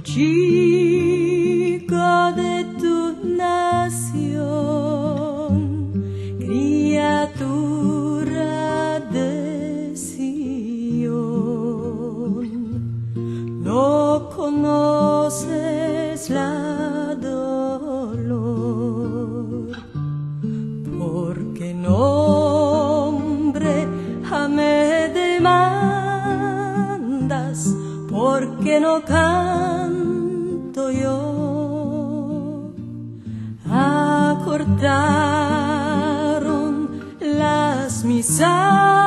chico de tu nación, criatura de Sión, no conoces la dolor, porque nombre me demandas, porque no canto yo. Acortaron las misas